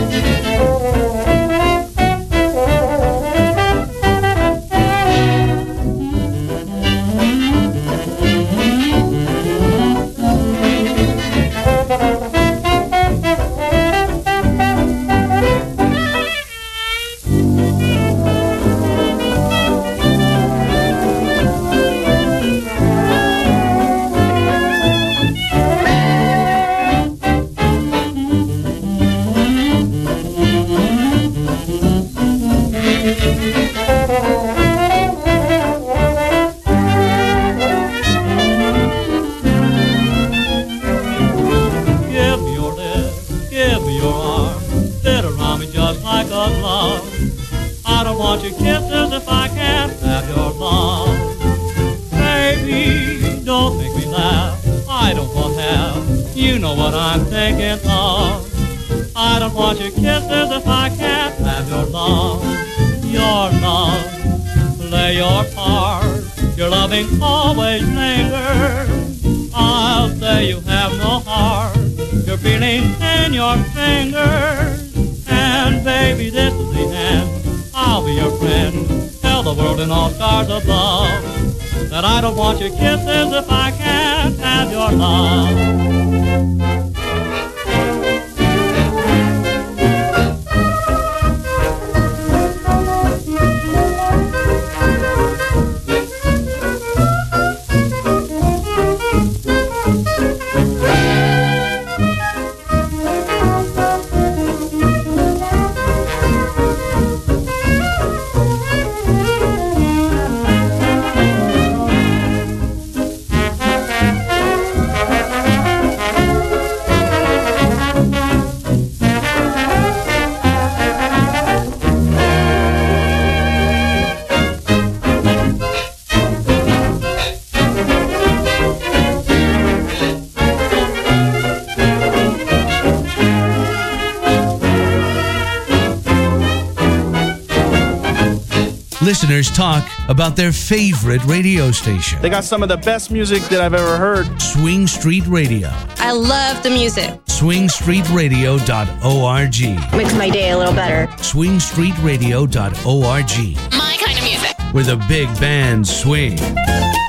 Listeners talk about their favorite radio station. They got some of the best music that I've ever heard. Swing Street Radio. I love the music. swingstreetradio.org. Makes my day a little better. swingstreetradio.org. My kind of music. Where the big bands swing.